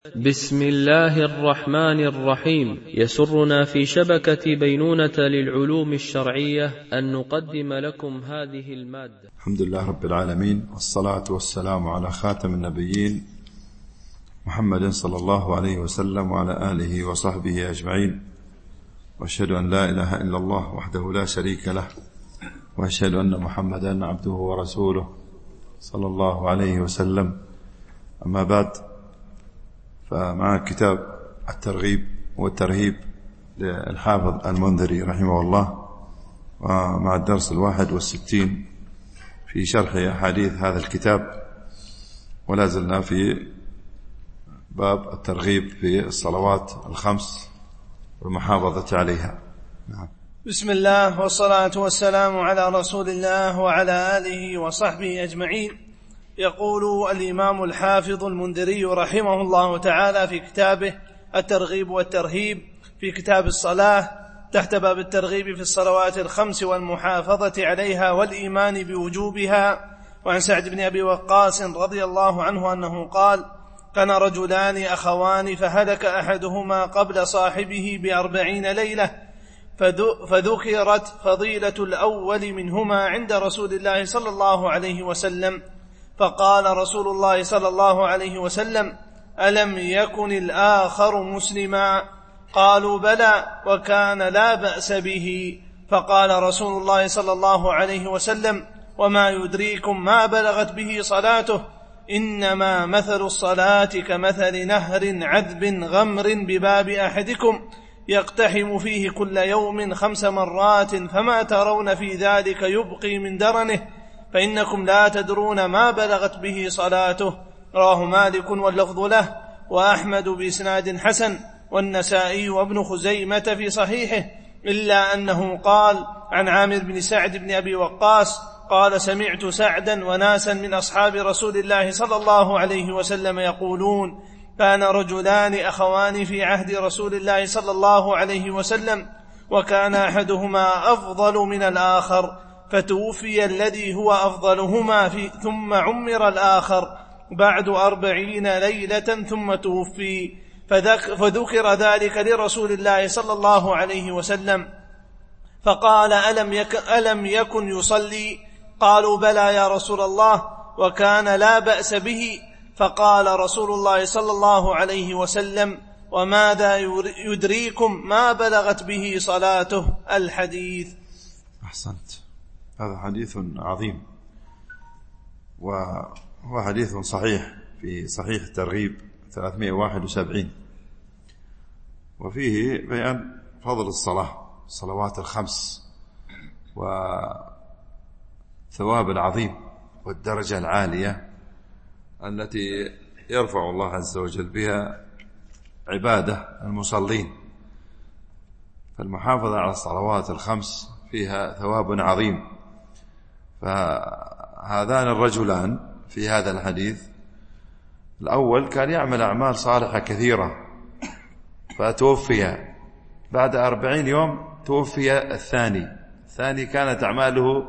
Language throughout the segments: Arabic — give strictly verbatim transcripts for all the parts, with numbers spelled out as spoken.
بسم الله الرحمن الرحيم. يسرنا في شبكة بينونة للعلوم الشرعية أن نقدم لكم هذه المادة. الحمد لله رب العالمين، والصلاة والسلام على خاتم النبيين محمد صلى الله عليه وسلم وعلى آله وصحبه أجمعين، وأشهد أن لا إله إلا الله وحده لا شريك له، وأشهد أن محمدا عبده ورسوله صلى الله عليه وسلم. أما بعد، فمع كتاب الترغيب والترهيب للحافظ المنذري رحمه الله، ومع الدرس الواحد والستين في شرح أحاديث هذا الكتاب، ولا زلنا في باب الترغيب في الصلوات الخمس والمحافظة عليها. نعم. بسم الله والصلاة والسلام على رسول الله وعلى آله وصحبه أجمعين. يقول الإمام الحافظ المنذري رحمه الله تعالى في كتابه الترغيب والترهيب في كتاب الصلاة تحت باب الترغيب في الصلوات الخمس والمحافظة عليها والإيمان بوجوبها. وعن سعد بن أبي وقاص رضي الله عنه أنه قال: كان رجلان أخوان فهلك أحدهما قبل صاحبه بأربعين ليلة، فذكرت فضيلة الأول منهما عند رسول الله صلى الله عليه وسلم، فقال رسول الله صلى الله عليه وسلم: ألم يكن الآخر مسلما؟ قالوا: بلى، وكان لا بأس به. فقال رسول الله صلى الله عليه وسلم: وما يدريكم ما بلغت به صلاته؟ إنما مثل الصلاة كمثل نهر عذب غمر بباب أحدكم يقتحم فيه كل يوم خمس مرات، فما ترون في ذلك يبقي من درنه، فإنكم لا تدرون ما بلغت به صلاته. رواه مالك واللفظ له، وأحمد بإسناد حسن، والنسائي وابن خزيمة في صحيحه، إلا أنه قال عن عامر بن سعد بن أبي وقاص قال: سمعت سعدا وناسا من أصحاب رسول الله صلى الله عليه وسلم يقولون: كان رجلان أخوان في عهد رسول الله صلى الله عليه وسلم، وكان أحدهما أفضل من الآخر، فتوفي الذي هو أفضلهما في ثم عمر الآخر بعد أربعين ليلة ثم توفي، فذكر ذلك لرسول الله صلى الله عليه وسلم، فقال: ألم يكن, ألم يكن يصلي؟ قالوا: بلى يا رسول الله، وكان لا بأس به. فقال رسول الله صلى الله عليه وسلم: وماذا يدريكم ما بلغت به صلاته؟ الحديث. أحسنت. هذا حديث عظيم، وهو حديث صحيح في صحيح الترغيب ثلاثمائة وواحد وسبعين، وفيه بيان فضل الصلاة الصلوات الخمس وثواب العظيم والدرجة العالية التي يرفع الله عز وجل بها عباده المصلين. فالمحافظة على الصلوات الخمس فيها ثواب عظيم. فهذان الرجلان في هذا الحديث، الأول كان يعمل أعمال صالحة كثيرة فتوفي بعد أربعين يوم. توفي الثاني الثاني كانت أعماله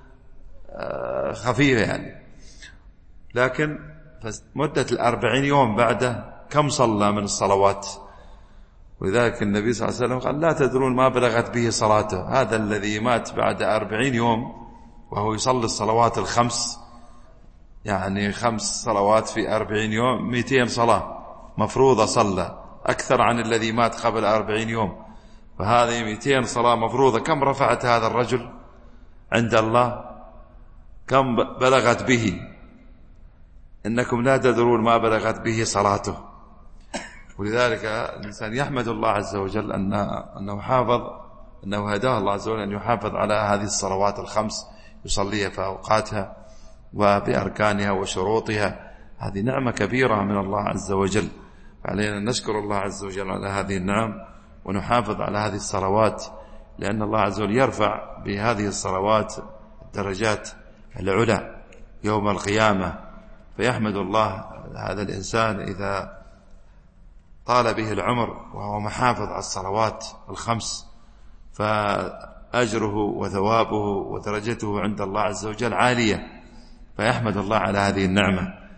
خفيفة يعني، لكن مدة الأربعين يوم بعده كم صلى من الصلوات؟ ولذلك النبي صلى الله عليه وسلم قال: لا تدرون ما بلغت به صلاته. هذا الذي مات بعد أربعين يوم وهو يصلي الصلوات الخمس، يعني خمس صلوات في أربعين يوم، مئتين صلاة مفروضة صلى، أكثر عن الذي مات قبل أربعين يوم. فهذه مئتين صلاة مفروضة، كم رفعت هذا الرجل عند الله؟ كم بلغت به؟ إنكم لا تدرون ما بلغت به صلاته. ولذلك الإنسان يحمد الله عز وجل أنه حافظ، أنه هداه الله عز وجل أن يحافظ على هذه الصلوات الخمس، يصليها في أوقاتها وبأركانها وشروطها. هذه نعمة كبيرة من الله عز وجل، فعلينا أن نشكر الله عز وجل على هذه النعم ونحافظ على هذه الصلوات، لأن الله عز وجل يرفع بهذه الصلوات الدرجات العلى يوم القيامة. فيحمد الله هذا الإنسان إذا طال به العمر وهو محافظ على الصلوات الخمس، فأجره وثوابه ودرجته عند الله عز وجل عالية، فيحمد الله على هذه النعمة.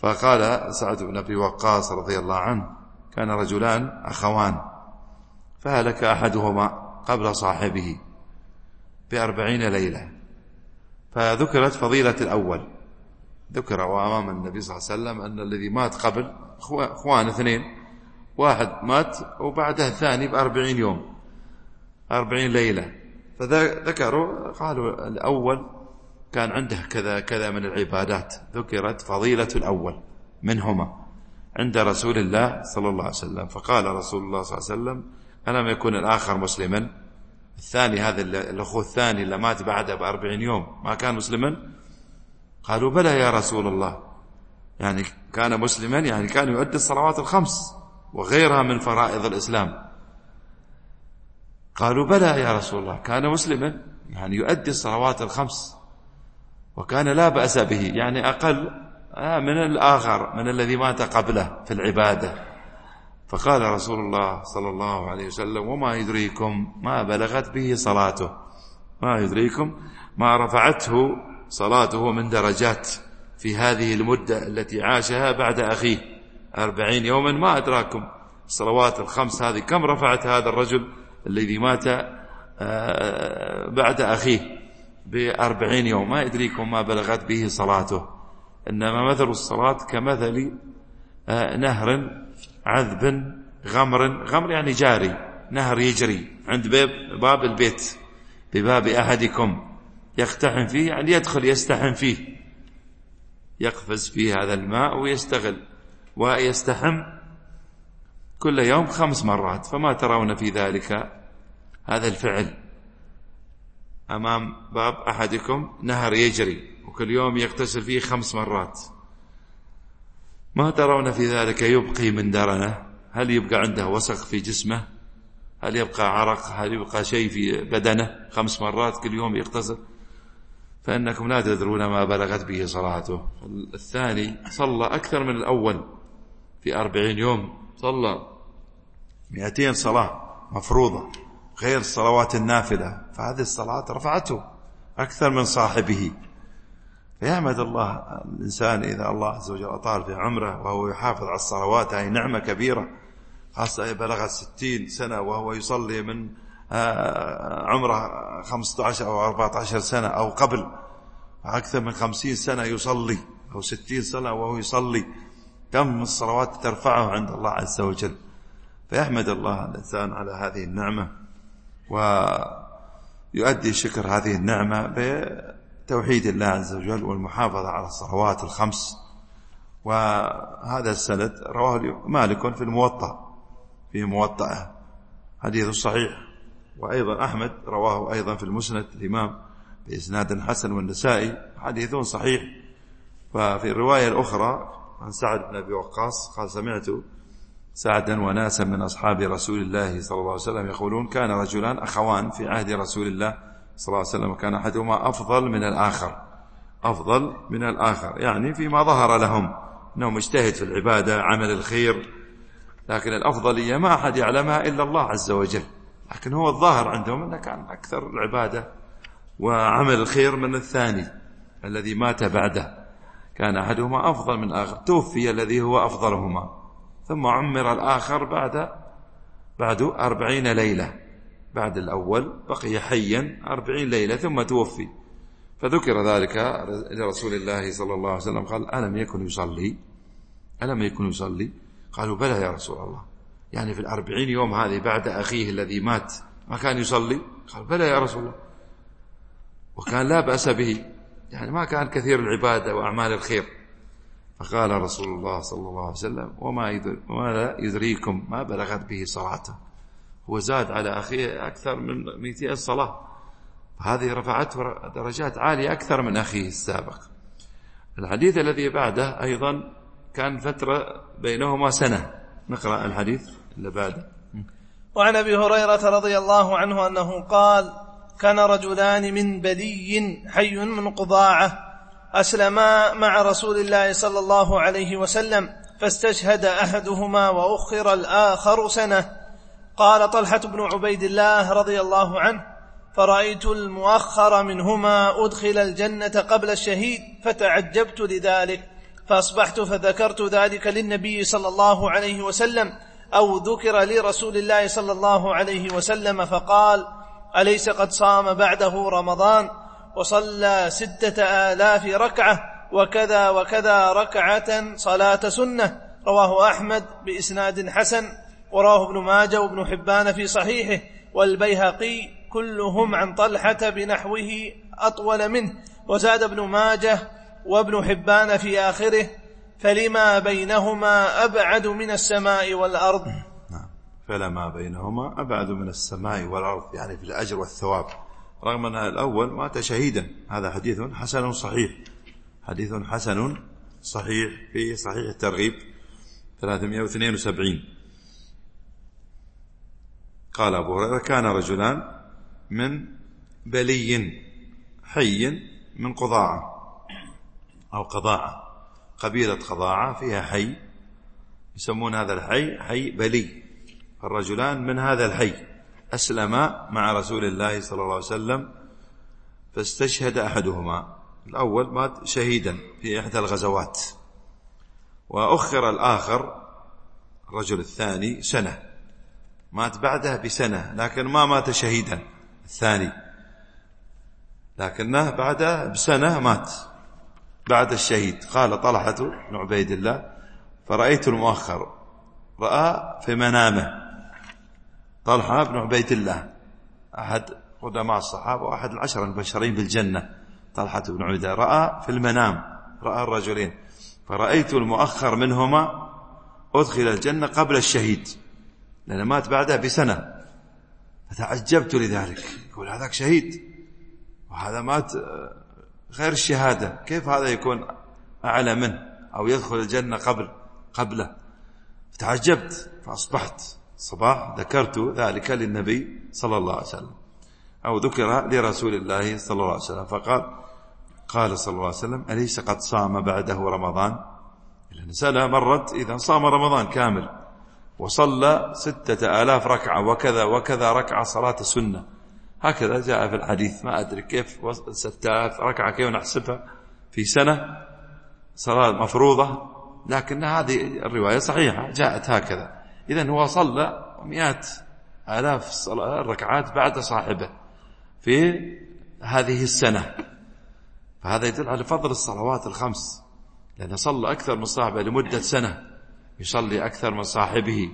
فقال سعد بن أبي وقاص رضي الله عنه: كان رجلان أخوان فهلك أحدهما قبل صاحبه بأربعين ليلة، فذكرت فضيلة الأول. ذكر وأمام النبي صلى الله عليه وسلم أن الذي مات قبل أخوان اثنين، واحد مات وبعده الثاني بأربعين يوم أربعين ليلة، فذكروا قالوا الأول كان عنده كذا كذا من العبادات، ذكرت فضيلة الأول منهما عند رسول الله صلى الله عليه وسلم. فقال رسول الله صلى الله عليه وسلم: ألم يكن الآخر مسلما؟ الثاني هذا الأخوة الثاني اللي مات بعده بأربعين يوم ما كان مسلما؟ قالوا: بلى يا رسول الله. يعني كان مسلما، يعني كان يؤدي الصلوات الخمس وغيرها من فرائض الإسلام. قالوا: بلى يا رسول الله، كان مسلما يعني يؤدي الصلوات الخمس وكان لا بأس به، يعني أقل من الآخر من الذي مات قبله في العبادة. فقال رسول الله صلى الله عليه وسلم: وما يدريكم ما بلغت به صلاته، ما يدريكم ما رفعته صلاته من درجات في هذه المدة التي عاشها بعد أخيه أربعين يوما. ما أدراكم الصلوات الخمس هذه كم رفعت هذا الرجل الذي مات بعد أخيه بأربعين يوم، ما يدريكم ما بلغت به صلاته. إنما مثل الصلاة كمثل نهر عذب غمر، غمر يعني جاري، نهر يجري عند باب البيت بباب أحدكم يقتحم فيه، يعني يدخل يستحم فيه، يقفز فيه هذا الماء ويستغل ويستحم كل يوم خمس مرات. فما ترون في ذلك هذا الفعل أمام باب أحدكم نهر يجري وكل يوم يغتسل فيه خمس مرات، ما ترون في ذلك يبقي من درنه؟ هل يبقى عنده وسخ في جسمه؟ هل يبقى عرق؟ هل يبقى شيء في بدنه؟ خمس مرات كل يوم يغتسل، فإنكم لا تدرون ما بلغت به صلاته. الثاني صلى أكثر من الأول في أربعين يوم، صلى مئتين صلاة مفروضة غير الصلوات النافلة، فهذه الصلاة رفعته أكثر من صاحبه. فيحمد الله الإنسان إذا الله عز وجل أطال في عمره وهو يحافظ على الصلوات، هذه نعمة كبيرة، خاصة بلغت ستين سنة وهو يصلي من عمره خمسة عشر أو أربعة عشر سنة أو قبل، أكثر من خمسين سنة يصلي أو ستين سنة وهو يصلي. كم الصلوات ترفعه عند الله عز وجل. فيحمد الله الإنسان على هذه النعمة ويؤدي شكر هذه النعمة بتوحيد الله عز وجل والمحافظة على الصلوات الخمس. وهذا السند رواه مالك في الموطأ في موطأه حديث صحيح، وأيضا أحمد رواه أيضا في المسند الإمام بإسناد حسن، والنسائي حديث صحيح. ففي الرواية الأخرى عن سعد بن أبي وقاص قال: سمعت سعدا وناسا من أصحاب رسول الله صلى الله عليه وسلم يقولون: كان رجلان أخوان في عهد رسول الله صلى الله عليه وسلم، وكان أحدهما أفضل من الآخر، أفضل من الآخر يعني فيما ظهر لهم أنه مجتهد في العبادة عمل الخير، لكن الأفضلية ما أحد يعلمها إلا الله عز وجل، لكن هو الظاهر عندهم أنه كان أكثر العبادة وعمل الخير من الثاني الذي مات بعده. كان أحدهما أفضل من الآخر، توفي الذي هو أفضلهما، ثم عمر الآخر بعد بعد أربعين ليلة، بعد الأول بقي حيا أربعين ليلة ثم توفي. فذكر ذلك لرسول الله صلى الله عليه وسلم، قال: ألم يكن يصلي؟ ألم يكن يصلي؟ قالوا: بلى يا رسول الله. يعني في الأربعين يوم هذه بعد أخيه الذي مات ما كان يصلي؟ قال: بلى يا رسول الله، وكان لا بأس به، يعني ما كان كثير العبادة وأعمال الخير. فقال رسول الله صلى الله عليه وسلم: وما يدريكم ما بلغت به صلاته. هو زاد على أخيه أكثر من مئتين صلاة، هذه رفعته درجات عالية أكثر من أخيه السابق. الحديث الذي بعده أيضا كان فترة بينهما سنة. نقرأ الحديث اللي بعده. وعن أبي هريرة رضي الله عنه أنه قال: كان رجلان من بلي حي من قضاعة أسلما مع رسول الله صلى الله عليه وسلم، فاستشهد أحدهما وأخر الآخر سنة. قال طلحة بن عبيد الله رضي الله عنه: فرأيت المؤخر منهما أدخل الجنة قبل الشهيد فتعجبت لذلك، فأصبحت فذكرت ذلك للنبي صلى الله عليه وسلم أو ذكر لرسول الله صلى الله عليه وسلم فقال: أليس قد صام بعده رمضان وصلى ستة آلاف ركعة وكذا وكذا ركعة صلاة سنة؟ رواه أحمد بإسناد حسن، وراه ابن ماجه وابن حبان في صحيحه والبيهقي كلهم عن طلحة بنحوه أطول منه. وزاد ابن ماجه وابن حبان في آخره: فلما بينهما أبعد من السماء والأرض. نعم، فلما بينهما أبعد من السماء والأرض، يعني في الأجر والثواب، رغم أن الأول مات شهيدا. هذا حديث حسن صحيح، حديث حسن صحيح في صحيح الترغيب ثلاثمائة واثنين وسبعين. قال أبو هريرة: كان رجلان من بلي حي من قضاعة أو قضاعة، قبيلة قضاعة فيها حي، يسمون هذا الحي حي بلي. الرجلان من هذا الحي أسلما مع رسول الله صلى الله عليه وسلم، فاستشهد أحدهما، الأول مات شهيدا في إحدى الغزوات، وأخر الآخر الرجل الثاني سنة، مات بعده بسنة، لكن ما مات شهيدا الثاني، لكنه بعده بسنة مات بعد الشهيد. قال طلحة بن عبيد الله: فرأيت المؤخر، رأى في منامه. طلحة بن عبيد الله أحد قدماء الصحابة وأحد العشر المبشرين بالجنة، طلحة بن عبيد الله رأى في المنام، رأى الرجلين، فرأيت المؤخر منهما أدخل الجنة قبل الشهيد، لأنه مات بعده بسنة، فتعجبت لذلك. يقول هذاك شهيد وهذا مات غير الشهادة، كيف هذا يكون أعلى منه أو يدخل الجنة قبل قبله؟ فتعجبت، فأصبحت صباح ذكرت ذلك للنبي صلى الله عليه وسلم، أو ذكر لرسول الله صلى الله عليه وسلم، فقال قال صلى الله عليه وسلم: أليس قد صام بعده رمضان؟ لأن سنة مرت، إذا صام رمضان كامل وصلى ستة آلاف ركعة وكذا وكذا ركعة صلاة السنة، هكذا جاء في الحديث. ما أدري كيف ستة آلاف ركعة كيف نحسبها في سنة صلاة مفروضة، لكن هذه الرواية صحيحة جاءت هكذا. إذن هو صلى مئات آلاف الركعات بعد صاحبه في هذه السنة، فهذا يدل على فضل الصلوات الخمس، لأنه صلى أكثر من صاحبه لمدة سنة، يصلي أكثر من صاحبه،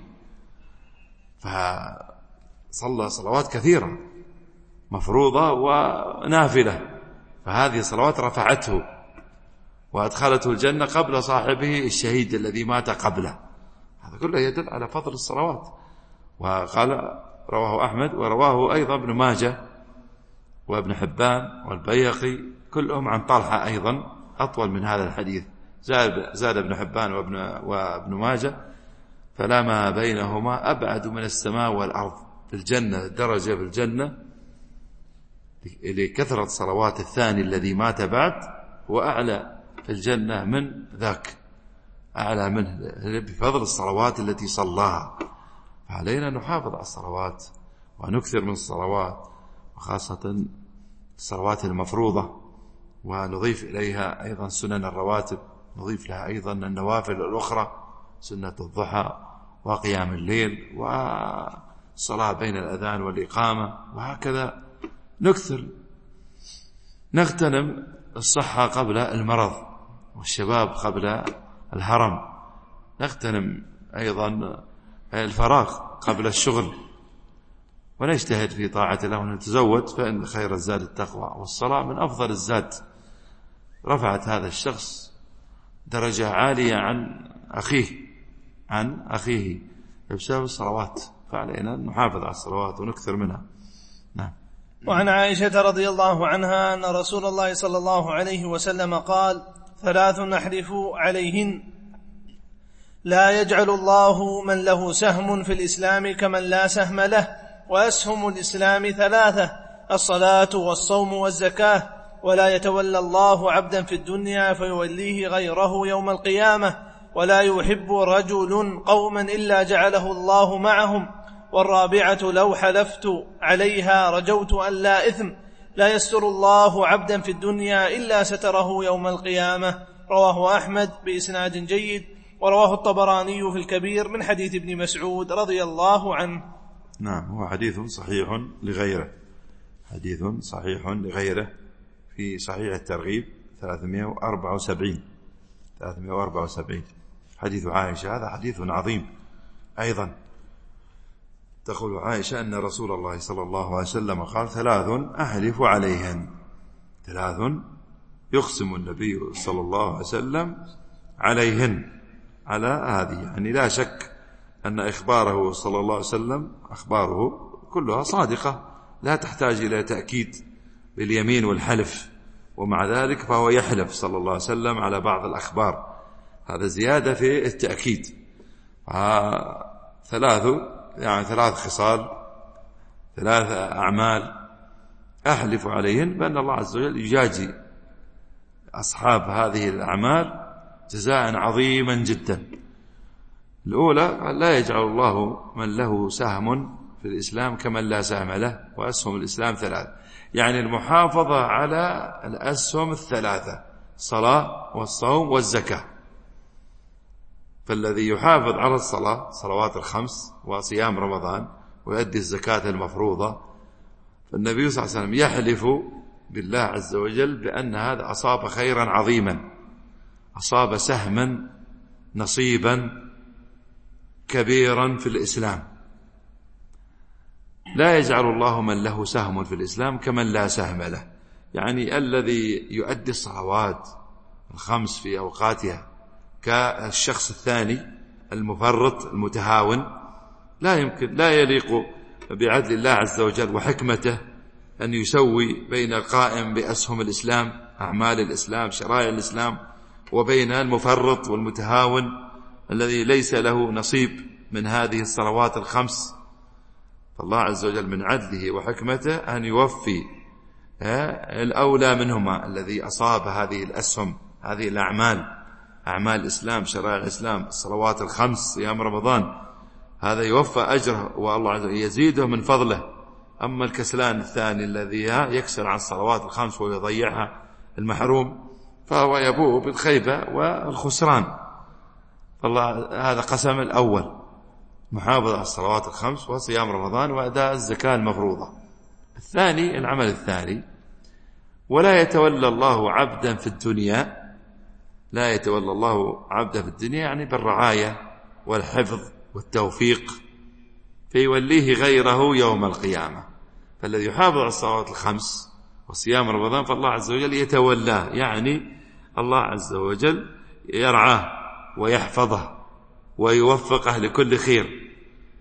فصلى صلوات كثيرة مفروضة ونافلة، فهذه صلوات رفعته وأدخلته الجنة قبل صاحبه الشهيد الذي مات قبله. هذا كله يدل على فضل الصلوات. وقال رواه أحمد، ورواه أيضا ابن ماجه وابن حبان والبيهقي كلهم عن طلحة أيضا أطول من هذا الحديث. زاد, زاد ابن حبان وابن, وابن ماجه: فلما بينهما أبعد من السماء والأرض، في الجنة درجة في الجنة لكثرة صلوات الثاني الذي مات بعد، وأعلى في الجنة من ذاك، أعلى منه بفضل الصلوات التي صلاها. فعلينا نحافظ على الصلوات ونكثر من الصلوات، وخاصة الصلوات المفروضة، ونضيف إليها أيضا سنن الرواتب، نضيف لها أيضا النوافل الأخرى، سنة الضحى وقيام الليل والصلاة بين الأذان والإقامة، وهكذا نكثر. نغتنم الصحة قبل المرض، والشباب قبل الهرم، نغتنم أيضا الفراغ قبل الشغل، ونجتهد في طاعة الله، ونتزود، فإن خير الزاد التقوى، والصلاة من أفضل الزاد. رفعت هذا الشخص درجة عالية عن أخيه عن أخيه بسبب الصلوات، فعلينا نحافظ على الصلوات ونكثر منها. نعم. وعن عائشة رضي الله عنها أن رسول الله صلى الله عليه وسلم قال: ثلاث نحلف عليهن: لا يجعل الله من له سهم في الإسلام كمن لا سهم له، وأسهم الإسلام ثلاثة: الصلاة والصوم والزكاة، ولا يتولى الله عبدا في الدنيا فيوليه غيره يوم القيامة، ولا يحب رجل قوما إلا جعله الله معهم، والرابعة: لو حلفت عليها رجوت أن لا إثم، لا يستر الله عبدا في الدنيا إلا ستره يوم القيامة. رواه أحمد بإسناد جيد، ورواه الطبراني في الكبير من حديث ابن مسعود رضي الله عنه. نعم، هو حديث صحيح لغيره، حديث صحيح لغيره في صحيح الترغيب ثلاثمائة وأربعة وسبعين ثلاثمائة وأربعة وسبعين. حديث عائشة هذا حديث عظيم أيضا. تقول عائشة أن رسول الله صلى الله عليه وسلم قال: ثلاث أحلف عليهن، ثلاث يقسم النبي صلى الله عليه وسلم عليهن، على هذه، يعني لا شك أن إخباره صلى الله عليه وسلم أخباره كلها صادقة لا تحتاج إلى تأكيد باليمين والحلف، ومع ذلك فهو يحلف صلى الله عليه وسلم على بعض الأخبار، هذا زيادة في التأكيد. ثلاث يعني ثلاث خصال، ثلاث أعمال أحلف عليهن بأن الله عز وجل يجازي أصحاب هذه الأعمال جزاء عظيما جدا. الأولى: لا يجعل الله من له سهم في الإسلام كمن لا سهم له، وأسهم الإسلام ثلاث، يعني المحافظة على الأسهم الثلاثة: الصلاة والصوم والزكاة. فالذي يحافظ على الصلاة، صلوات الخمس وصيام رمضان، ويؤدي الزكاة المفروضة، فالنبي صلى الله عليه وسلم يحلف بالله عز وجل بأن هذا أصاب خيرا عظيما، أصاب سهما نصيبا كبيرا في الإسلام. لا يجعل الله من له سهم في الإسلام كمن لا سهم له، يعني الذي يؤدي الصلوات الخمس في أوقاتها كالشخص الثاني المفرط المتهاون، لا يمكن، لا يليق بعدل الله عز وجل وحكمته أن يسوي بين القائم بأسهم الإسلام، أعمال الإسلام، شرائع الإسلام، وبين المفرط والمتهاون الذي ليس له نصيب من هذه الصلوات الخمس. فالله عز وجل من عدله وحكمته أن يوفي الأولى منهما، الذي أصاب هذه الأسهم، هذه الأعمال، أعمال الإسلام، شرائع الإسلام، الصلوات الخمس، صيام رمضان، هذا يوفى أجره والله عز وجل يزيده من فضله. أما الكسلان الثاني الذي يكسل عن الصلوات الخمس ويضيعها، المحروم، فهو يبوء بالخيبة والخسران. فالله هذا قسم الأول: محافظة على الصلوات الخمس وصيام رمضان وأداء الزكاة المفروضة. الثاني، العمل الثاني: ولا يتولى الله عبدا في الدنيا، لا يتولى الله عبدا في الدنيا يعني بالرعاية والحفظ والتوفيق، فيوليه غيره يوم القيامة. فالذي يحافظ على الصلوات الخمس وصيام رمضان فالله عز وجل يتولاه، يعني الله عز وجل يرعاه ويحفظه ويوفقه لكل خير.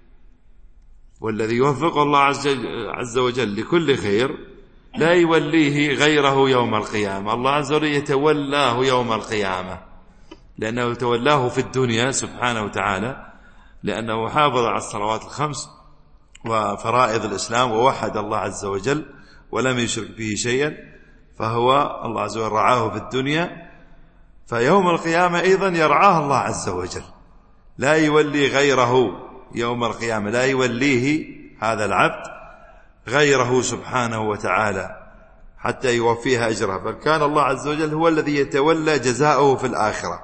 والذي يوفق الله عز وجل لكل خير لا يوليه غيره يوم القيامة، الله عز وجل يتولاه يوم القيامة، لأنه تولاه في الدنيا سبحانه وتعالى، لأنه حافظ على الصلوات الخمس وفرائض الإسلام ووحد الله عز وجل ولم يشرك به شيئا، فهو الله عز وجل رعاه في الدنيا، فيوم القيامة أيضا يرعاه الله عز وجل، لا يولي غيره يوم القيامة، لا يوليه هذا العبد غيره سبحانه وتعالى حتى يوفيها أجره. بل كان الله عز وجل هو الذي يتولى جزاءه في الآخرة،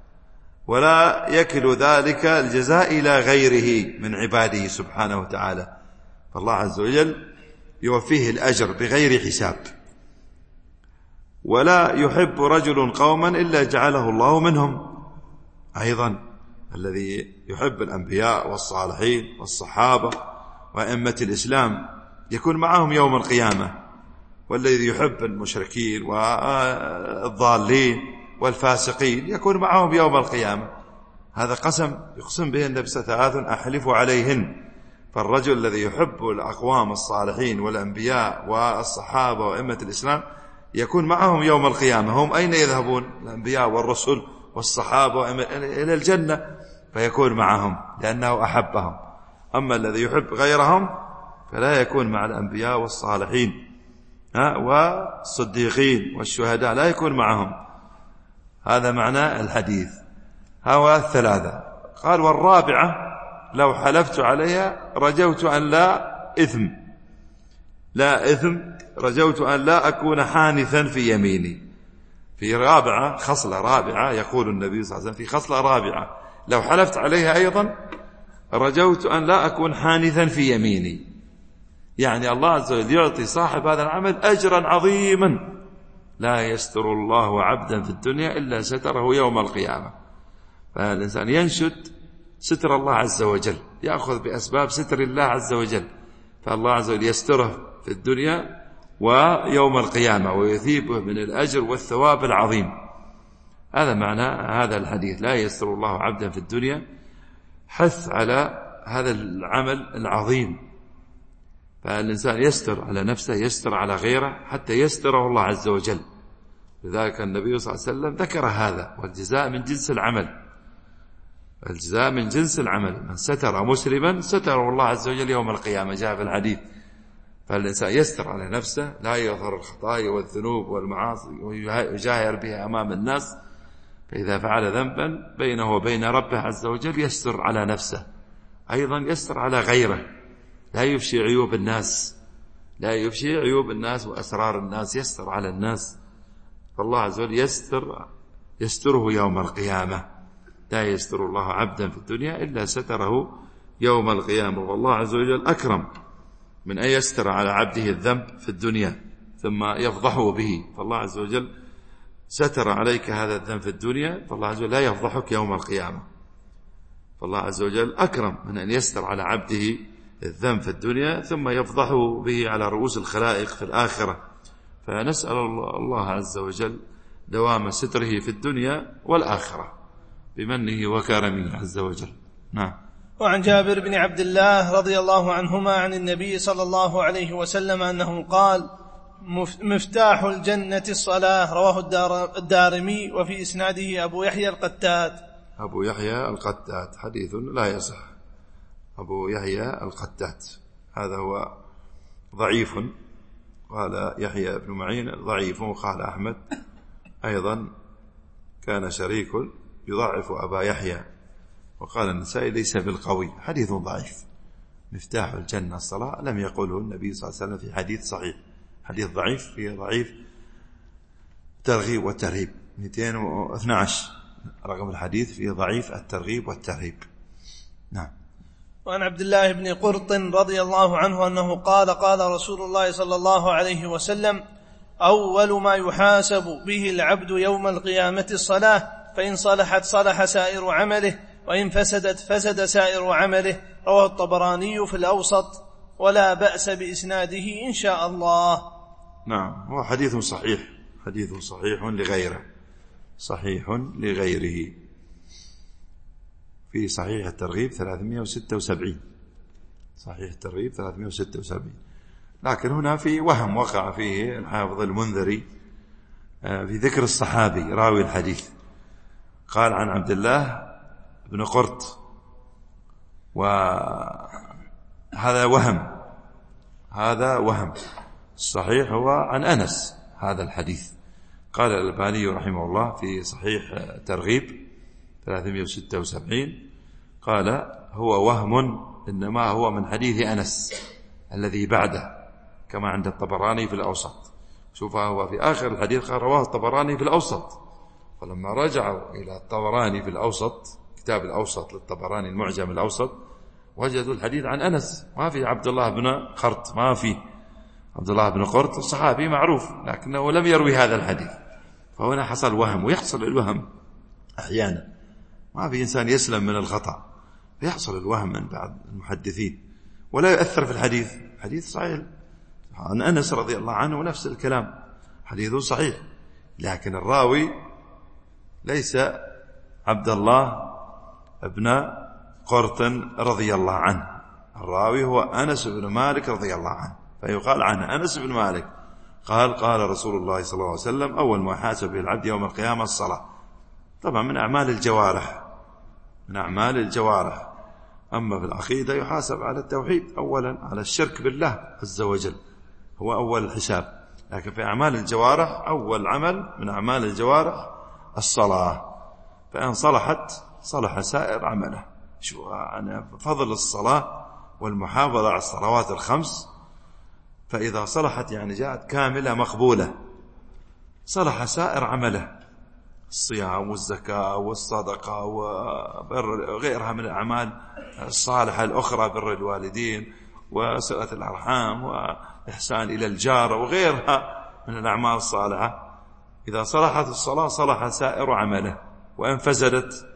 ولا يكل ذلك الجزاء إلى غيره من عباده سبحانه وتعالى، فالله عز وجل يوفيه الأجر بغير حساب. ولا يحب رجل قوما إلا جعله الله منهم، أيضا الذي يحب الأنبياء والصالحين والصحابة وأئمة الإسلام يكون معهم يوم القيامة، والذي يحب المشركين والضالين والفاسقين يكون معهم يوم القيامة. هذا قسم يقسم به النبي ثلاث أحلف عليهن. فالرجل الذي يحب الأقوام الصالحين والأنبياء والصحابة وأئمة الإسلام يكون معهم يوم القيامة. هم أين يذهبون؟ الأنبياء والرسل والصحابة إلى الجنة، فيكون معهم لأنه أحبهم. أما الذي يحب غيرهم فلا يكون مع الأنبياء والصالحين والصديقين والشهداء، لا يكون معهم. هذا معنى الحديث. هؤلاء الثلاثة. قال: والرابعة لو حلفت عليها رجوت أن لا إثم، لا إثم، رجوت أن لا أكون حانثا في يميني. في رابعة خصلة رابعة يقول النبي صلى الله عليه وسلم في خصلة رابعة لو حلفت عليها أيضا رجوت أن لا أكون حانثا في يميني. يعني الله عز وجل يعطي صاحب هذا العمل أجرا عظيما لا يستر الله عبدا في الدنيا إلا ستره يوم القيامة. فالإنسان ينشد ستر الله عز وجل، يأخذ بأسباب ستر الله عز وجل، فالله عز وجل يستره في الدنيا ويوم القيامة ويثيبه من الأجر والثواب العظيم. هذا معنى هذا الحديث، لا يستر الله عبدا في الدنيا، حث على هذا العمل العظيم. فالإنسان يستر على نفسه، يستر على غيره حتى يستره الله عز وجل. لذلك النبي صلى الله عليه وسلم ذكر هذا، والجزاء من جنس العمل، الجزاء من جنس العمل، من ستر مسلما ستره الله عز وجل يوم القيامة، جاء في الحديث. فالإنسان يستر على نفسه، لا يظهر الخطايا والذنوب والمعاصي ويجاهر بها أمام الناس. فإذا فعل ذنبا بينه وبين ربه عز وجل يستر على نفسه، أيضا يستر على غيره، لا يفشي عيوب الناس، لا يفشي عيوب الناس وأسرار الناس، يستر على الناس. فالله عز وجل يستر يستره يوم القيامة. لا يستر الله عبدا في الدنيا إلا ستره يوم القيامة. والله عز وجل أكرم من أن يستر على عبده الذنب في الدنيا ثم يفضحه به. فالله عز وجل ستر عليك هذا الذنب في الدنيا، فالله عز وجل لا يفضحك يوم القيامة. فالله عز وجل أكرم من أن يستر على عبده الذنب في الدنيا ثم يفضحه به على رؤوس الخلائق في الآخرة. فنسأل الله عز وجل دوام ستره في الدنيا والآخرة بمنه وكرمه عز وجل. نعم. وعن جابر بن عبد الله رضي الله عنهما عن النبي صلى الله عليه وسلم أنه قال: مفتاح الجنة الصلاة. رواه الدار الدارمي، وفي إسناده أبو يحيى القتات. أبو يحيى القتات حديث لا يصح. أبو يحيى القتات هذا هو ضعيف، قال يحيى بن معين ضعيف، وقال أحمد أيضا كان شريك يضعف أبا يحيى، وقال النسائي ليس بالقوي، حديث ضعيف. مفتاح الجنة الصلاة لم يقوله النبي صلى الله عليه وسلم في حديث صحيح، حديث ضعيف فيه ضعيف ترغيب والترهيب، مئتين واثني عشر رقم الحديث فيه ضعيف الترغيب والترهيب. نعم. وعن عبد الله بن قرط رضي الله عنه أنه قال: قال رسول الله صلى الله عليه وسلم: أول ما يحاسب به العبد يوم القيامة الصلاة، فإن صلحت صلح سائر عمله، وإن فسدت فسد سائر عمله. رواه الطبراني في الأوسط، ولا بأس بإسناده إن شاء الله. نعم، هو حديث صحيح، حديث صحيح لغيره، صحيح لغيره. في صحيح الترغيب ثلاثمائة وستة وسبعين، صحيح الترغيب ثلاثمائة وستة وسبعين. لكن هنا في وهم وقع فيه الحافظ المنذري في ذكر الصحابي راوي الحديث، قال عن عبد الله بن قرط، وهذا وهم، هذا وهم. الصحيح هو عن أنس هذا الحديث. قال الألباني رحمه الله في صحيح ترغيب ثلاثمائة وستة وسبعين، قال هو وهم، إنما هو من حديث أنس الذي بعده، كما عند الطبراني في الأوسط. شوف هو في آخر الحديث قال رواه الطبراني في الأوسط، فلما رجعوا إلى الطبراني في الأوسط، كتاب الأوسط للطبراني المعجم الأوسط، وجدوا الحديث عن أنس، ما في عبد الله بن قرط، ما في عبد الله بن قرط، الصحابي معروف لكنه لم يروي هذا الحديث. فهنا حصل وهم، ويحصل الوهم أحيانا، ما في إنسان يسلم من الخطأ، يحصل الوهم من بعض المحدثين ولا يؤثر في الحديث. حديث صحيح عن أنس رضي الله عنه نفس الكلام، حديث صحيح، لكن الراوي ليس عبد الله ابن قرط رضي الله عنه، الراوي هو أنس بن مالك رضي الله عنه. فيقال عن أنس بن مالك قال: قال رسول الله صلى الله عليه وسلم: أول ما يحاسب به العبد يوم القيامة الصلاة. طبعا من أعمال الجوارح، من أعمال الجوارح. أما في العقيدة يحاسب على التوحيد أولا، على الشرك بالله عز وجل، هو أول الحساب. لكن في أعمال الجوارح أول عمل من أعمال الجوارح الصلاة، فإن صلحت صلح سائر عمله. شو أنا فضل الصلاة والمحافظة على الصلوات الخمس، فإذا صلحت يعني جاءت كاملة مقبولة، صلح سائر عمله، الصيام والزكاة والصدقة وغيرها من الأعمال الصالحة الأخرى، بر الوالدين وصلة الأرحام وإحسان إلى الجار وغيرها من الأعمال الصالحة. إذا صلحت الصلاة صلح سائر عمله، وإن فسدت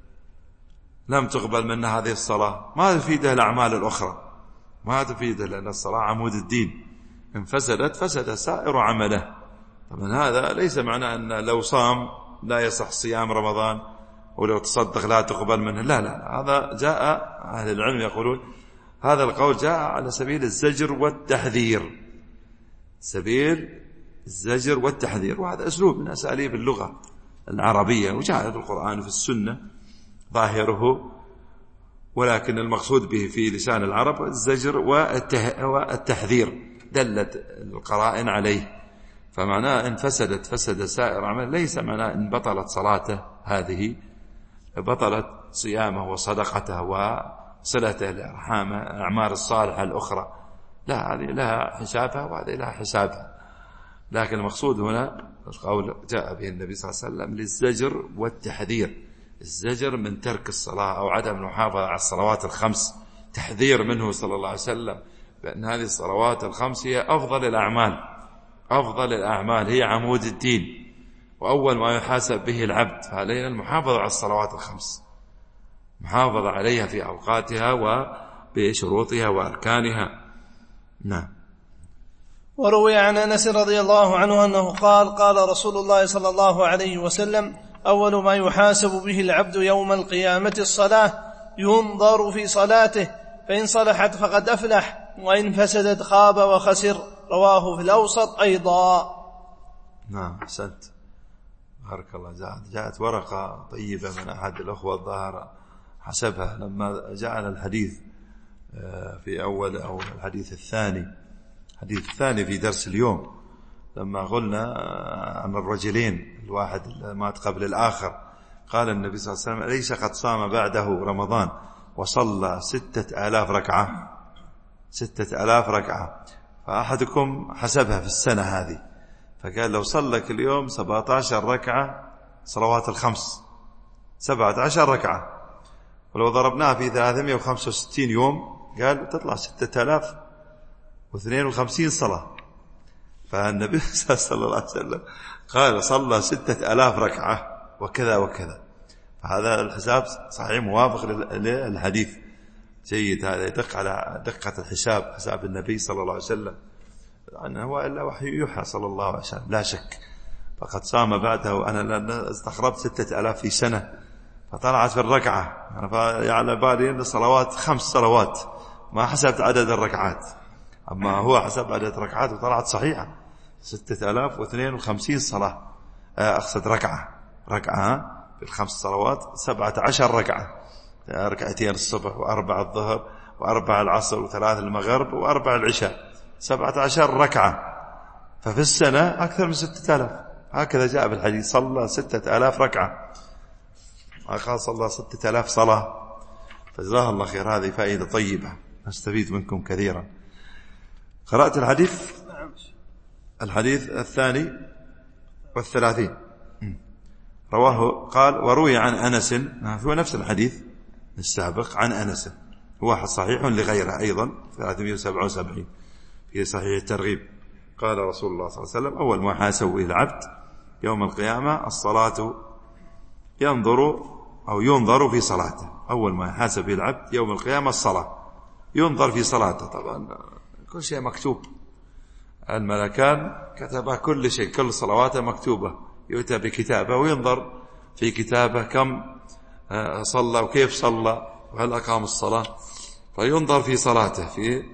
لم تقبل منها هذه الصلاة. ما تفيدها الأعمال الأخرى، ما تفيدها، لأن الصلاة عمود الدين. إن فسدت فسد سائر عمله. طبعا هذا ليس معنى أن لو صام لا يصح صيام رمضان، ولو تصدق لا تقبل منه، لا لا. هذا جاء أهل العلم يقولون هذا القول جاء على سبيل الزجر والتحذير، سبيل الزجر والتحذير، وهذا أسلوب من أساليب اللغة العربية، وجاء في القرآن وفي السنة ظاهره، ولكن المقصود به في لسان العرب الزجر والتحذير، دلت القرائن عليه. فمعناه إن فسدت فسد سائر عمل، ليس معناه إن بطلت صلاته هذه بطلت صيامه وصدقته وصلته لأرحامه، أعمال الصالحة الأخرى، لا، هذه لها حسابها وهذه لها حسابها. لكن المقصود هنا القول جاء به النبي صلى الله عليه وسلم للزجر والتحذير، الزجر من ترك الصلاة أو عدم المحافظة على الصلوات الخمس، تحذير منه صلى الله عليه وسلم بأن هذه الصلوات الخمس هي أفضل الأعمال، أفضل الأعمال، هي عمود الدين، وأول ما يحاسب به العبد. فعلينا المحافظة على الصلوات الخمس، محافظة عليها في أوقاتها وبشروطها وأركانها. نعم. وروي عن أنس رضي الله عنه أنه قال قال رسول الله صلى الله عليه وسلم: أول ما يحاسب به العبد يوم القيامة الصلاة، ينظر في صلاته، فإن صلحت فقد أفلح، وإن فسدت خاب وخسر. رواه في الأوسط أيضا. نعم، أحسنت، بارك الله. جاءت, جاءت ورقة طيبة من أحد الأخوة الظاهر حسبها لما جاءنا الحديث في أول أو الحديث الثاني الحديث الثاني في درس اليوم، لما قلنا عن الرجلين الواحد مات قبل الآخر، قال النبي صلى الله عليه وسلم: أليس قد صام بعده رمضان وصلى ستة آلاف ركعة ستة آلاف ركعة، فأحدكم حسبها في السنة هذه، فقال لو صلى كل يوم سبعة عشر ركعة صلوات الخمس، سبعة عشر ركعة، ولو ضربناها في ثلاثمائة وخمسة وستين يوم قال تطلع ستة آلاف واثنين وخمسين صلاة. فالنبي صلى الله عليه وسلم قال صلى ستة آلاف ركعة وكذا وكذا. فهذا الحساب صحيح موافق للحديث، جيد. هذا يدق على دقة الحساب، حساب النبي صلى الله عليه وسلم، أنه هو إلا وحي يوحى صلى الله عليه وسلم، لا شك. فقد صام بعده، وأنا استغربت ستة آلاف في سنة، فطلعت في الركعة، أنا على بالي أن الصلوات خمس صلوات، ما حسبت عدد الركعات، أما هو حسب عدد الركعات وطلعت صحيحة، ستة آلاف واثنين وخمسين صلاة، أقصد ركعة ركعة في الخمس صلوات، سبعة عشر ركعة، ركعتين الصبح وأربع الظهر وأربع العصر وثلاث المغرب وأربع العشاء، سبعة عشر ركعة. ففي السنة أكثر من ستة آلاف، هكذا جاء في الحديث: صلى ستة آلاف ركعة، قال صلى ستة آلاف صلاة. فجزاه الله خير، هذه فائدة طيبة نستفيد منكم كثيرا. قرأت الحديث الحديث الثاني والثلاثين، رواه قال: وروي عن أنس، هو نفس الحديث السابق عن أنس، هو صحيح لغيره أيضا، ثلاثمائة وسبعة وسبعين في صحيح الترغيب. قال رسول الله صلى الله عليه وسلم: أول ما يحاسب به العبد يوم القيامة الصلاة، ينظر أو ينظر في صلاته. أول ما يحاسب به العبد يوم القيامة الصلاة، ينظر في صلاته. طبعا كل شيء مكتوب، الملكان كتب كل شيء، كل صلواته مكتوبة، يؤتى بكتابه وينظر في كتابه كم صلى وكيف صلى وهل أقام الصلاة، فينظر في صلاته في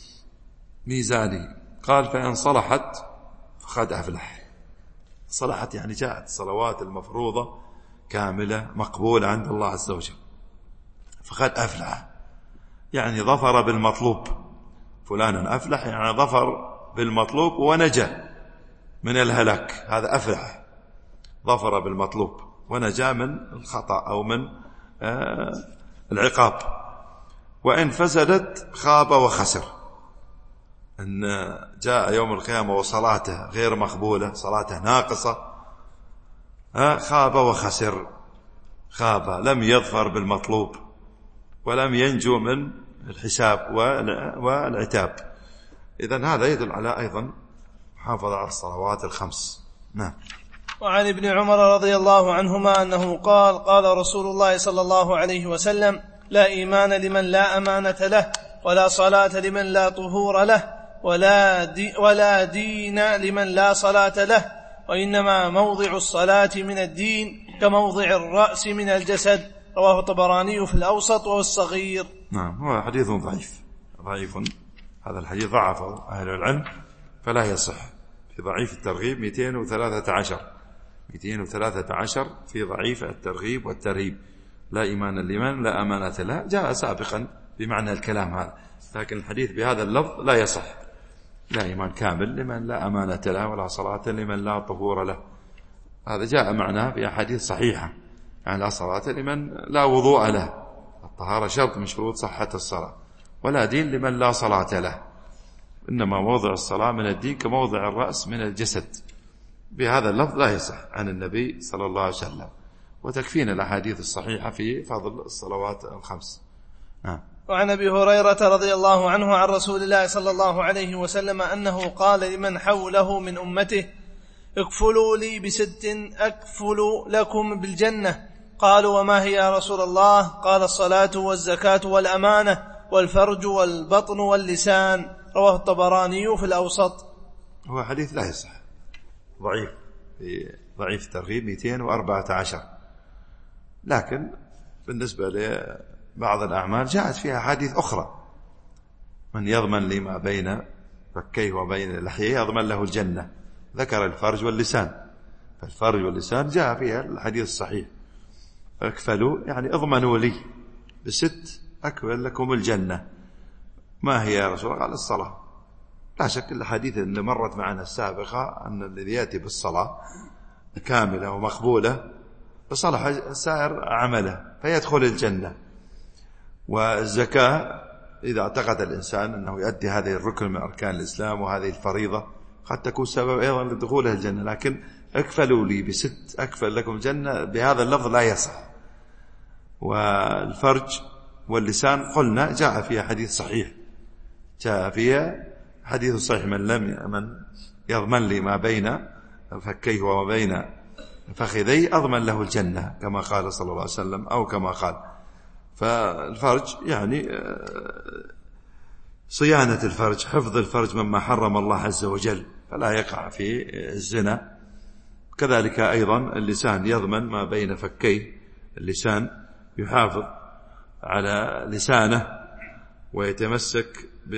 ميزانه. قال: فإن صلحت فقد أفلح. صلحت يعني جاءت الصلوات المفروضة كاملة مقبولة عند الله عز وجل، فقد أفلح يعني ظفر بالمطلوب. فلانا أفلح يعني ظفر بالمطلوب ونجا من الهلاك، هذا أفلح، ظفر بالمطلوب ونجا من الخطأ أو من آه العقاب. وإن فسدت خاب وخسر، أن جاء يوم القيامة وصلاته غير مقبولة، صلاته ناقصة، خاب وخسر، خاب، لم يظفر بالمطلوب ولم ينجو من الحساب والعتاب. إذن هذا يدل على أيضا محافظة على الصلوات الخمس. نعم. وعن ابن عمر رضي الله عنهما أنه قال قال رسول الله صلى الله عليه وسلم: لا إيمان لمن لا أمانة له، ولا صلاة لمن لا طهور له، ولا, دي ولا دين لمن لا صلاة له، وإنما موضع الصلاة من الدين كموضع الرأس من الجسد. رواه الطبراني في الأوسط والصغير. نعم. هو حديث ضعيف ضعيف هذا الحديث ضعفه أهل العلم فلا يصح. في ضعيف الترغيب مئتين وثلاثة عشر مئتين وثلاثة عشر في ضعيف الترغيب والترهيب. لا إيمان لمن لا أمانة له جاء سابقا بمعنى الكلام هذا، لكن الحديث بهذا اللفظ لا يصح. لا إيمان كامل لمن لا أمانة له، ولا صلاة لمن لا طهور له. هذا جاء معناه في أحاديث صحيحة، يعني لا صلاة لمن لا وضوء له، الطهارة شرط من شروط صحة الصلاة، ولا دين لمن لا صلاة له. إنما موضع الصلاة من الدين كموضع الرأس من الجسد. بهذا اللفظ لا يصح عن النبي صلى الله عليه وسلم، وتكفينا الأحاديث الصحيحة في فضل الصلوات الخمس. نعم. وعن أبي هريرة رضي الله عنه عن رسول الله صلى الله عليه وسلم أنه قال لمن حوله من أمته: اكفلوا لي بست أكفل لكم بالجنة. قالوا: وما هي يا رسول الله؟ قال: الصلاة والزكاة والأمانة والفرج والبطن واللسان. رواه الطبراني في الأوسط. هو حديث لا يصح، ضعيف، في ضعيف الترغيب مئتين وأربعة عشر. لكن بالنسبة لبعض الأعمال جاءت فيها حديث أخرى: من يضمن لي ما بين فكيه وبين لحيه يضمن له الجنة. ذكر الفرج واللسان، فالفرج واللسان جاء فيها الحديث الصحيح: اكفلوا يعني اضمنوا لي بست أكفل لكم الجنة. ما هي يا رسول الله؟ قال: الصلاة. لا شك الحديث اللي مرت معنا السابقة أن الذي يأتي بالصلاة كاملة ومقبولة فصلح سائر عمله فيدخل الجنة. والزكاة إذا اعتقد الإنسان أنه يؤدي هذه الركن من أركان الإسلام وهذه الفريضة قد تكون سبب أيضا لدخوله الجنة. لكن اكفلوا لي بست أكفل لكم الجنة بهذا اللفظ لا يصح. والفرج واللسان قلنا جاء فيها حديث صحيح، جاء فيها حديث صحيح: من لم من يضمن لي ما بين فكيه وما بين فخذي أضمن له الجنة، كما قال صلى الله عليه وسلم، أو كما قال. فالفرج يعني صيانة الفرج، حفظ الفرج مما حرم الله عز وجل فلا يقع في الزنا. كذلك أيضا اللسان يضمن ما بين فكيه، اللسان يحافظ على لسانه ويتمسك ب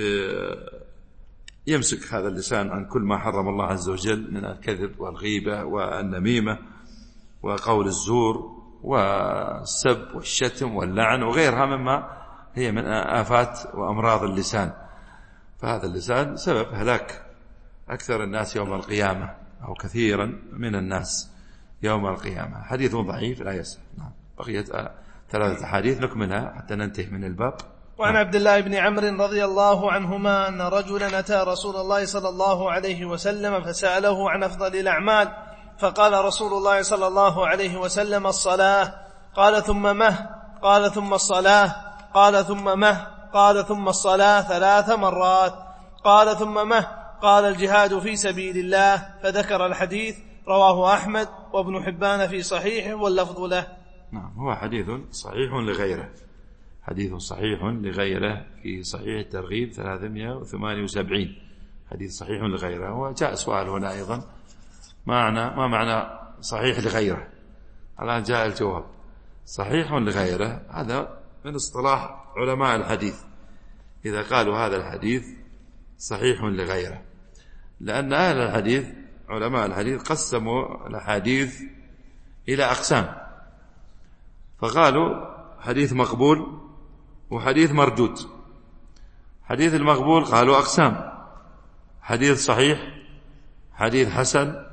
يمسك هذا اللسان عن كل ما حرم الله عز وجل من الكذب والغيبة والنميمة وقول الزور والسب والشتم واللعن وغيرها مما هي من آفات وأمراض اللسان. فهذا اللسان سبب هلاك أكثر الناس يوم القيامة، أو كثيرا من الناس يوم القيامة. حديث ضعيف لا يصح. نعم. بقيت ثلاثة حديث نكملها حتى ننتهي من الباب. وعن عبد الله بن عمرو رضي الله عنهما أن رجلا أتى رسول الله صلى الله عليه وسلم فسأله عن أفضل الأعمال، فقال رسول الله صلى الله عليه وسلم: الصلاة. قال: ثم مه؟ قال: ثم الصلاة. قال: ثم مه؟ قال: ثم الصلاة ثلاث مرات. قال: ثم مه؟ قال: الجهاد في سبيل الله. فذكر الحديث. رواه أحمد وابن حبان في صحيحه واللفظ له. نعم. هو حديث صحيح لغيره، حديث صحيح لغيره في صحيح الترغيب ثلاثمائة وثمانية وسبعين، حديث صحيح لغيره. وجاء سؤال هنا أيضا: معنى ما معنى صحيح لغيره؟ الآن جاء الجواب: صحيح لغيره هذا من اصطلاح علماء الحديث، إذا قالوا هذا الحديث صحيح لغيره، لأن أهل الحديث علماء الحديث قسموا الحديث إلى أقسام، فقالوا حديث مقبول وحديث مردود. حديث المقبول قالوا أقسام: حديث صحيح، حديث حسن،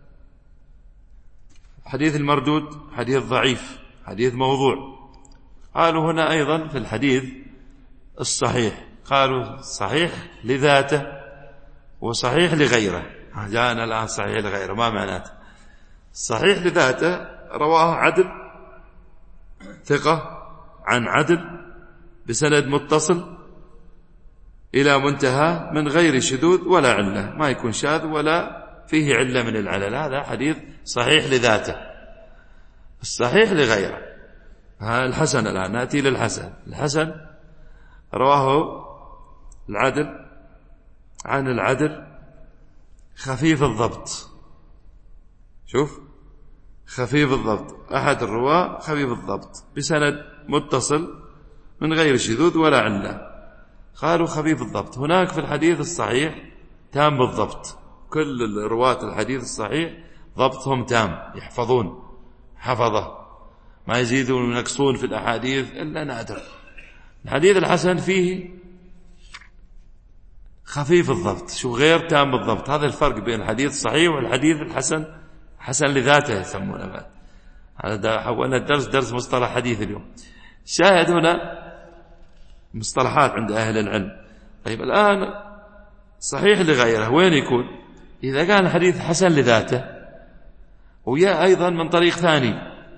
حديث المردود حديث ضعيف، حديث موضوع. قالوا هنا أيضا في الحديث الصحيح قالوا صحيح لذاته وصحيح لغيره. جاءنا الآن صحيح لغيره، ما معناته؟ صحيح لذاته رواه عدل ثقة عن عدل بسند متصل إلى منتهى من غير شذوذ ولا علة، ما يكون شاذ ولا فيه علة من العلل، هذا حديث صحيح لذاته. الصحيح لغيره الحسن. الآن نأتي للحسن. الحسن رواه العدل عن العدل خفيف الضبط. شوف، خفيف الضبط، أحد الرواة خفيف الضبط بسند متصل من غير شذوذ ولا علة، قالوا خفيف الضبط. هناك في الحديث الصحيح تام بالضبط، كل رواة الحديث الصحيح ضبطهم تام، يحفظون حفظه، ما يزيدون وينقصون في الأحاديث إلا نادر. الحديث الحسن فيه خفيف الضبط، شو غير تام بالضبط. هذا الفرق بين الحديث الصحيح والحديث الحسن، حسن لذاته يسمونه بعد. هذا حولنا الدرس درس مصطلح حديث اليوم. شاهد هنا مصطلحات عند أهل العلم. طيب الآن صحيح لغيره وين يكون؟ إذا كان الحديث حسن لذاته ويا أيضا من طريق ثاني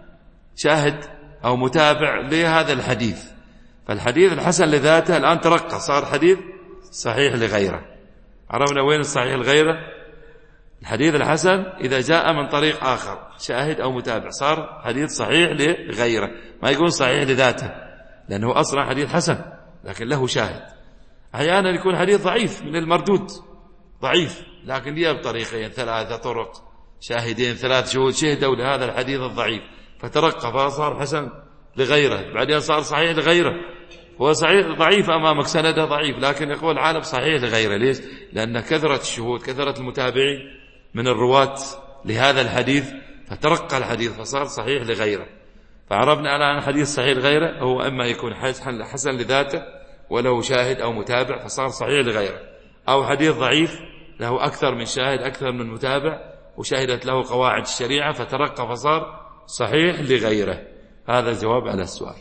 شاهد أو متابع لهذا الحديث، فالحديث الحسن لذاته الآن ترقى، صار حديث صحيح لغيره. عرفنا وين الصحيح لغيره؟ الحديث الحسن إذا جاء من طريق آخر شاهد أو متابع صار حديث صحيح لغيره، ما يكون صحيح لذاته، لأنه أصلا حديث حسن لكن له شاهد. أحيانا يكون حديث ضعيف من المردود، ضعيف لكن ليه بطريقين ثلاثة طرق، شاهدين ثلاث شهود شهدوا لهذا الحديث الضعيف فترقى فصار حسن لغيره، بعدين صار صحيح لغيره. هو صحيح ضعيف أمامك سنده ضعيف لكن يقول العالم صحيح لغيره. ليش؟ لأن كثرة الشهود كثرة المتابعين من الرواة لهذا الحديث فترقى الحديث فصار صحيح لغيره. فعرفنا الآن حديث صحيح لغيره هو إما يكون حسن لذاته وله شاهد أو متابع فصار صحيح لغيره، أو حديث ضعيف له أكثر من شاهد أكثر من متابع وشهدت له قواعد الشريعة فترقى فصار صحيح لغيره. هذا الجواب على السؤال.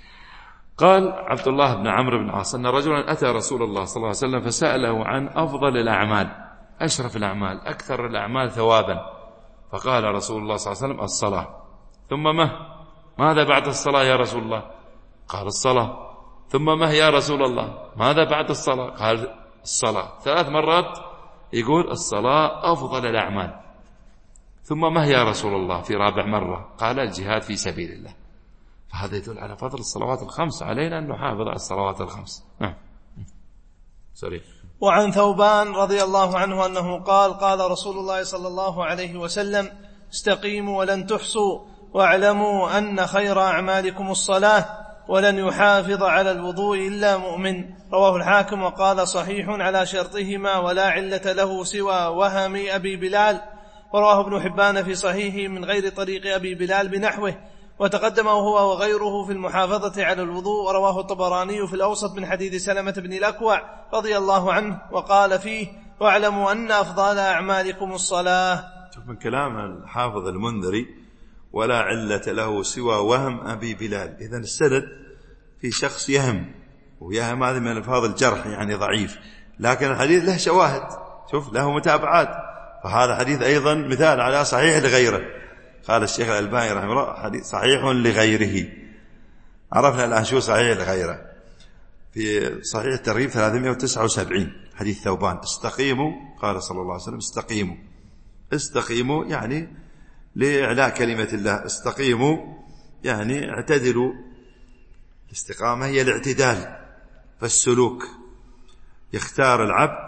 قال عبد الله بن عمرو بن عاص أن رجلا أتى رسول الله صلى الله عليه وسلم فسأله عن أفضل الأعمال، أشرف الأعمال، أكثر الأعمال ثوابا، فقال رسول الله صلى الله عليه وسلم الصلاة. ثم ما ماذا بعد الصلاة يا رسول الله؟ قال الصلاة. ثم ما يا رسول الله ماذا بعد الصلاة؟ قال الصلاة. ثلاث مرات يقول الصلاة أفضل الأعمال. ثم ما يا رسول الله في رابع مرة؟ قال الجهاد في سبيل الله. فهذا يدل على فضل الصلوات الخمس، علينا أن نحافظ على الصلوات الخمس. نعم. سريع. وعن ثوبان رضي الله عنه أنه قال قال رسول الله صلى الله عليه وسلم استقيموا ولن تحصوا واعلموا أن خير أعمالكم الصلاة ولن يحافظ على الوضوء إلا مؤمن. رواه الحاكم وقال صحيح على شرطهما ولا علة له سوى وهم أبي بلال. ورواه ابن حبان في صحيحه من غير طريق أبي بلال بنحوه، وتقدم هو وغيره في المحافظة على الوضوء. ورواه الطبراني في الأوسط من حديث سلمة بن الأكوع رضي الله عنه وقال فيه واعلموا أن أفضل أعمالكم الصلاة. شوف من كلام الحافظ المنذري ولا علة له سوى وهم أبي بلال، إذن السند في شخص يهم، ويهم هذا من الفاظ الجرح يعني ضعيف، لكن الحديث له شواهد، شوف له متابعات، فهذا حديث أيضا مثال على صحيح لغيره. قال الشيخ الألباني رحمه الله حديث صحيح لغيره. عرفنا الآن شو صحيح لغيره. في صحيح الترغيب ثلاثمائة وتسعة وسبعين حديث ثوبان استقيموا، قال صلى الله عليه وسلم استقيموا. استقيموا يعني لإعلاء كلمة الله، استقيموا يعني اعتدلوا. الاستقامة هي الاعتدال فالسلوك، يختار العبد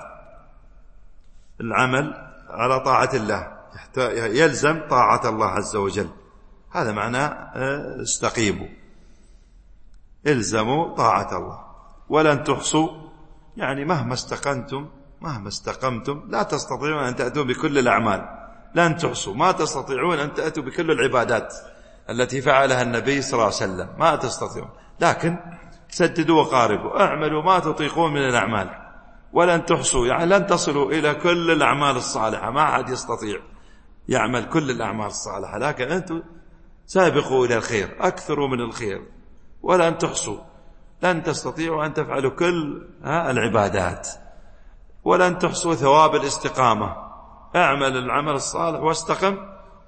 العمل على طاعة الله، يلزم طاعة الله عز وجل، هذا معنى استقيموا، الزموا طاعة الله. ولن تحصوا يعني مهما استقمتم مهما استقمتم لا تستطيعون أن تأتوا بكل الأعمال، لن تحصوا، ما تستطيعون أن تأتوا بكل العبادات التي فعلها النبي صلى الله عليه وسلم، ما تستطيعون، لكن سددوا وقاربوا، اعملوا ما تطيقون من الأعمال. ولن تحصوا يعني لن تصلوا إلى كل الأعمال الصالحة، ما أحد يستطيع يعمل كل الأعمال الصالحة، لكن أنتم سابقوا إلى الخير، أكثروا من الخير. ولن تحصوا لن تستطيعوا أن تفعلوا كل العبادات، ولن تحصوا ثواب الاستقامة. اعمل العمل الصالح واستقم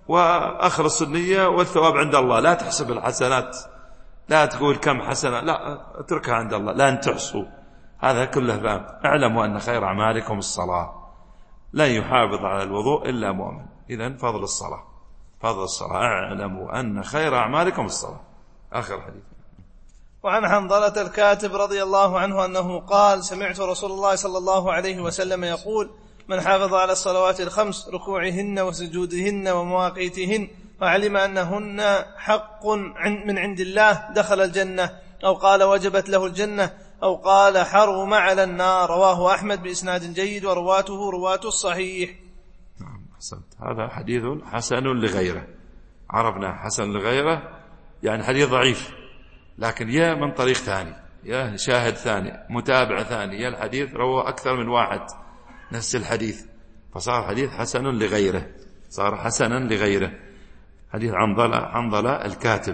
وأخلص النية والثواب عند الله. لا تحسب الحسنات، لا تقول كم حسنة، لا، اتركها عند الله. لن تحصوا، هذا كله باب. اعلموا أن خير أعمالكم الصلاة، لن يحافظ على الوضوء إلا مؤمن. إذن فضل الصلاة، فضل الصلاة. اعلموا أن خير أعمالكم الصلاة. آخر حديث. وعن حنظلة الكاتب رضي الله عنه أنه قال: سمعت رسول الله صلى الله عليه وسلم يقول: من حافظ على الصلوات الخمس ركوعهن وسجودهن ومواقيتهن وعلم أنهن حق من عند الله دخل الجنة، أو قال وجبت له الجنة، أو قال حرم على النار. رواه أحمد بإسناد جيد ورواته رواة الصحيح. نعم، حسنت. هذا حديث حسن لغيره. عرفنا حسن لغيره يعني حديث ضعيف، لكن يا من طريق ثاني، يا شاهد ثاني، متابع ثاني، يا الحديث روى أكثر من واحد نفس الحديث، فصار حديث حسن لغيره، صار حسنا لغيره. حديث حنظلة حنظلة الكاتب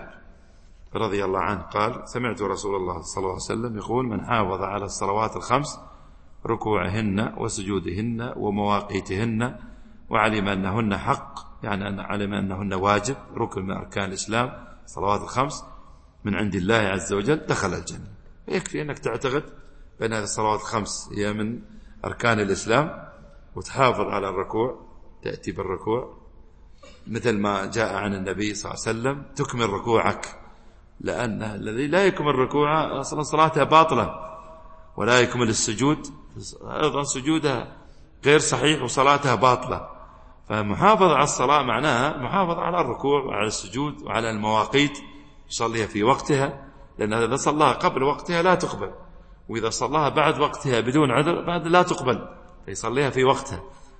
رضي الله عنه قال: سمعت رسول الله صلى الله عليه وسلم يقول: من حافظ على الصلوات الخمس ركوعهن وسجودهن ومواقيتهن وعلم أنهن حق، يعني أن علم أنهن واجب، ركن من أركان الإسلام، الصلوات الخمس من عند الله عز وجل، دخل الجنة. يكفي أنك تعتقد بأن هذه الصلوات الخمس هي من أركان الإسلام، وتحافظ على الركوع، تأتي بالركوع مثل ما جاء عن النبي صلى الله عليه وسلم، تكمل ركوعك، لأن الذي لا يكمل ركوعه أصلا صلاته باطلة، ولا يكمل السجود أيضا سجودها غير صحيح وصلاتها باطلة. فمحافظة على الصلاة معناها محافظة على الركوع وعلى السجود وعلى المواقيت، يصليها في وقتها، لأن إذا صلاها قبل وقتها لا تقبل، وإذا صلاها بعد وقتها بدون عذر بعد لا تقبل، فيصليها في وقتها.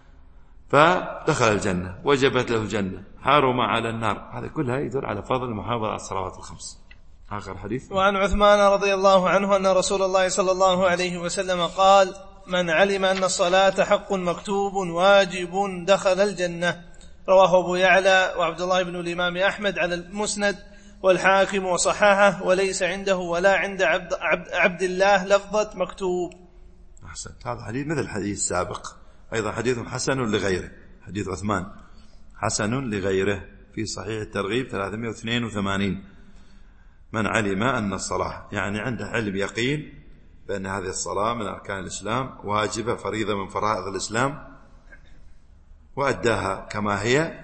فدخل الجنة، وجبت له الجنة، حرم على النار. هذا كلها يدل على فضل المحافظة على الصلوات الخمس. آخر حديث. وعن عثمان رضي الله عنه أن رسول الله صلى الله عليه وسلم قال: من علم أن الصلاة حق مكتوب واجب دخل الجنة. رواه أبو يعلى وعبد الله بن الإمام أحمد على المسند والحاكم وصححه، وليس عنده ولا عند عبد, عبد, عبد الله لفظة مكتوب. أحسنت. هذا حديث مثل الحديث السابق، أيضا حديث حسن لغيره، حديث عثمان حسن لغيره في صحيح الترغيب ثلاثمائة واثنين وثمانين. من علم أن الصلاة، يعني عنده علم يقين بأن هذه الصلاة من أركان الإسلام، واجبة فريضة من فرائض الإسلام، وأداها كما هي،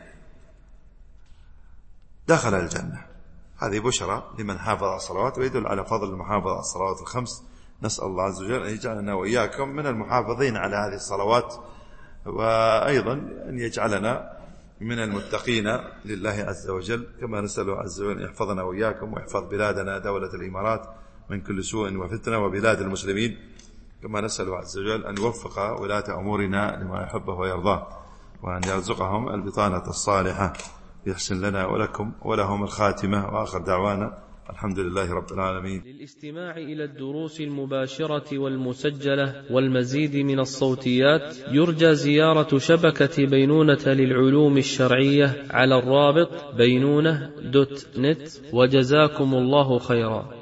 دخل الجنة. هذه بشرى لمن حافظ على الصلوات، ويدل على فضل المحافظة على الصلوات الخمس. نسأل الله عز وجل أن يجعلنا وإياكم من المحافظين على هذه الصلوات، وأيضا أن يجعلنا من المتقين لله عز وجل، كما نسأله عز وجل أن يحفظنا وإياكم ويحفظ بلادنا دولة الإمارات من كل سوء وفتنة، وبلاد المسلمين، كما نسأله عز وجل أن يوفق ولاة أمورنا لما يحبه ويرضاه، وأن يرزقهم البطانة الصالحة، يحسن لنا ولكم ولهم الخاتمة. وآخر دعوانا الحمد لله رب العالمين. للاستماع إلى الدروس المباشرة والمسجلة والمزيد من الصوتيات، يرجى زيارة شبكة بينونة للعلوم الشرعية على الرابط بينونة دوت نت. وجزاكم الله خيرا.